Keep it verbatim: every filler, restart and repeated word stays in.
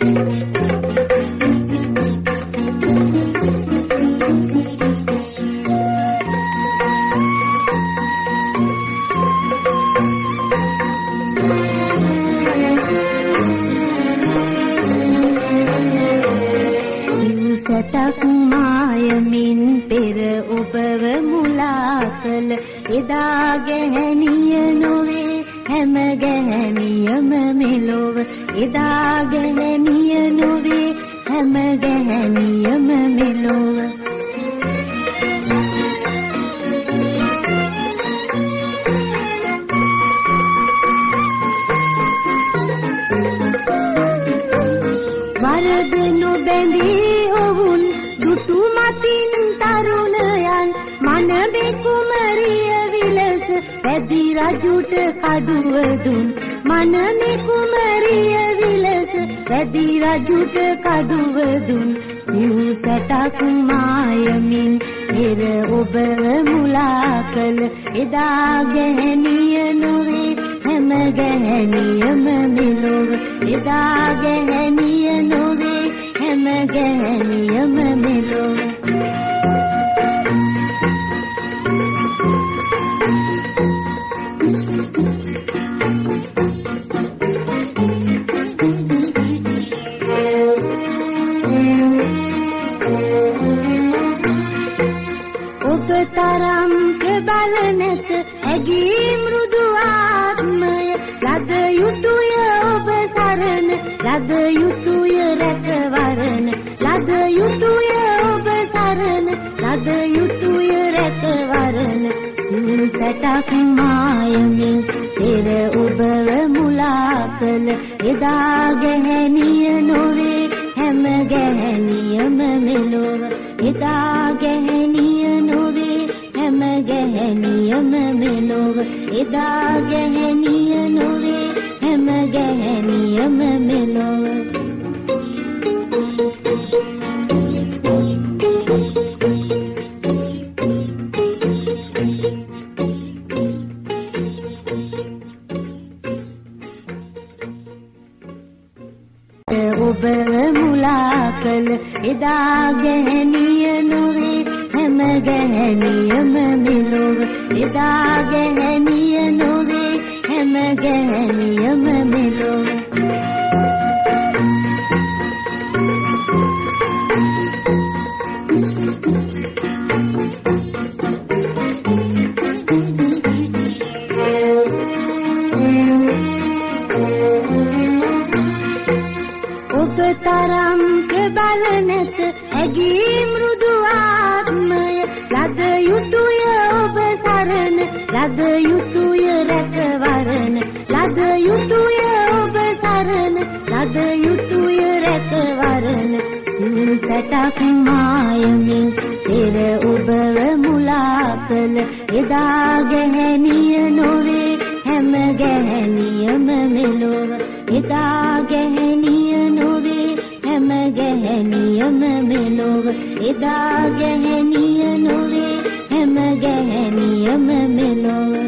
සිව්සැටක් මායමින් පෙර ඔබව මුලා කළ එදා ගැහැණිය නොවේ හැම ගැහැණියම මෙලොව එදා ගැහැණිය නොවේ හැම ගැහැණියම මෙලොව වරද නොබැඳී ඔවුන් දුටු මතින් තරුණයන් මනමේ කුමරිය විලස පැදි රජුට කඩුව දුන් මනමේ කුමරිය විලස පැදි රජුට කඩුව දුන් සිව්සැටක් මායමින් පෙර ඔබව මුලා කළ එදා ගැහැණිය නොවේ හැම ගැහැණියම මෙලොව එදා ගැහැණිය නොවේ හැම ගැහැණියම මෙලොව ඔබ තරම් ප්‍රබල නැත ඇගී මෘදු ආත්මය ලද යුතුය ඔබ සරණ ලද යුතුය රැකවරණ ලද යුතුය ඔබ සරණ ලද යුතුය රැකවරණ සිව්සැටක් මායමින් පෙර ඔබව මුලා කළ එදා ගැහැණිය නොවේ හැම ගැහැණියම මෙලොව එදා ගැහැණිය නොවේ හැම ගැහැණියම මෙලොව එදා ගැහැණිය නොවේ හැම ගැහැණියම මෙලොව ඔබව මුලා කළ එදා ගැහැණිය නොවේ හැම ගැහැණියම මෙලොව එදා ගැහැණිය නොවේ හැම ගැහැණියම මෙලොව ඔබ තරම් ප්‍රබල නැත ඇගී මෘදු ආත්මය ලද යුතුය ඔබ සරණ ලද යුතුය රැකවරණ ලද යුතුය ඔබ සරණ ලද යුතුය රැකවරණ සිව්සැටක් මායමින් පෙර ඔබව මුලා කළ එදා ගැහැණිය නොවේ හැම ගැහැණියම මෙලොව එදා ගැහැණිය නොවේ හැම ගැහැණියම මෙලොව එදා ගැහැණිය නොවේ හැම ගැහැණියම මෙලොව